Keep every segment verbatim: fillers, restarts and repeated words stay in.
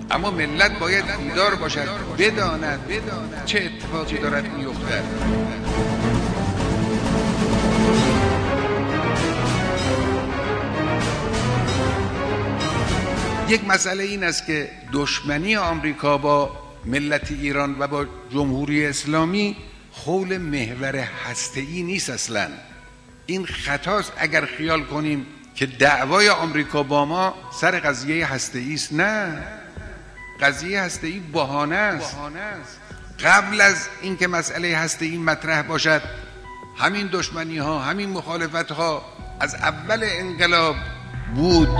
اما ملت باید بیدار باشد، بداند چه اتفاقی دارد می‌افتد. یک مسئله این است که دشمنی آمریکا با ملت ایران و با جمهوری اسلامی حول محور هسته‌ای نیست. اصلا این خطاست اگر خیال کنیم که دعوای آمریکا با ما سر قضیه هسته‌ای است. نه، قضیه هسته‌ای بهانه است. قبل از اینکه مسئله هسته‌ای مطرح باشد، همین دشمنی ها، همین مخالفت ها از اول انقلاب بود.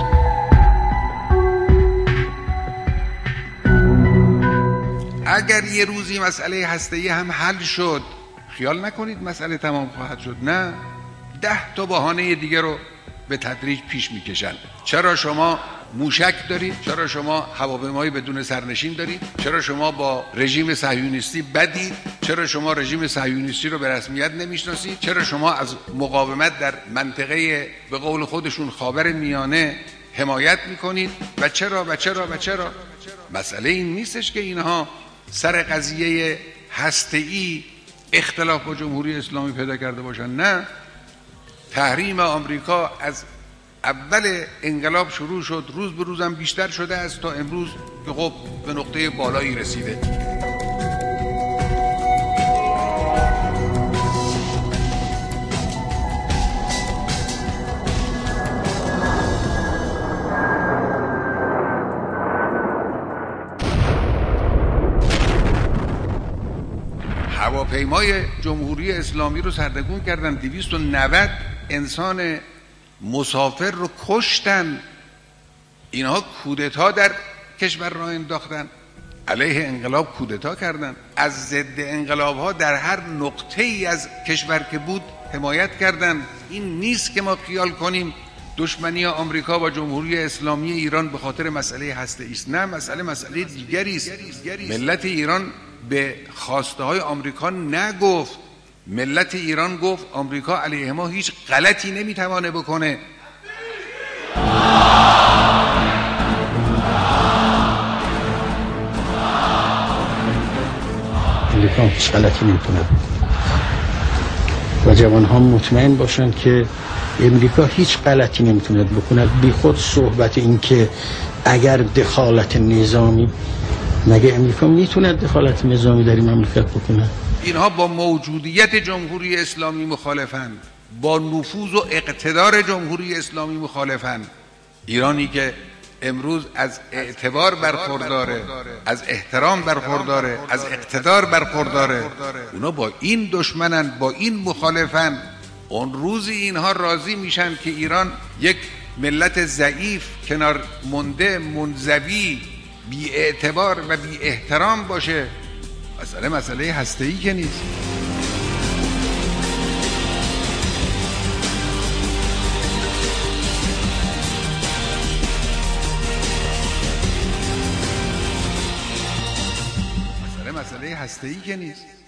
اگر یه روزی مسئله هسته‌ای هم حل شد، خیال نکنید مسئله تمام خواهد شد. نه، ده تا بهانه دیگه رو به تدریج پیش میکشن. چرا شما موشک دارید؟ چرا شما هواپیمایی بدون سرنشین دارید؟ چرا شما با رژیم صهیونیستی بدید؟ چرا شما رژیم صهیونیستی رو به رسمیت نمیشناسید؟ چرا شما از مقاومت در منطقه به قول خودشون خاور میانه حمایت میکنید؟ و چرا و چرا و چرا؟ مسئله این نیستش که اینها سر قضیه هسته‌ای اختلاف با جمهوری اسلامی پیدا کرده باشن. نه، تحریم آمریکا از اول انقلاب شروع شد، روز به روزم بیشتر شده است تا امروز که خب به نقطه بالایی رسیده. هواپیمای جمهوری اسلامی رو سردرگم کردن، دویست و نود انسان مسافر رو کشتن. اینها کودتا در کشور را انداختن، علیه انقلاب کودتا کردن، از ضد انقلاب ها در هر نقطه ای از کشور که بود حمایت کردن. این نیست که ما خیال کنیم دشمنی آمریکا با جمهوری اسلامی ایران به خاطر مسئله هسته‌ای است. نه، مسئله مسئله دیگری است. ملت ایران به خواسته های آمریکا نگفت. ملت ایران گفت آمریکا علیه ما هیچ غلطی نمیتوانه بکنه. آمریکا هیچ غلطی نمیتونه و جوان ها مطمئن باشن که امریکا هیچ غلطی نمیتونه بکنه. بی خود صحبت این که اگر دخالت نظامی، مگه امریکا میتونه دخالت نظامی در این مملکت بکنه؟ اینها با موجودیت جمهوری اسلامی مخالفند، با نفوذ و اقتدار جمهوری اسلامی مخالفند. ایرانی که امروز از اعتبار برخورداره، از احترام برخورداره، از اقتدار برخورداره، اونا با این دشمنن، با این مخالفن. اون روزی اینها راضی میشن که ایران یک ملت ضعیف، کنار مونده، منزوی، بی اعتبار و بی احترام باشه. مسئله مسئله هسته‌ای که نیست. مسئله مسئله هسته‌ای که نیست.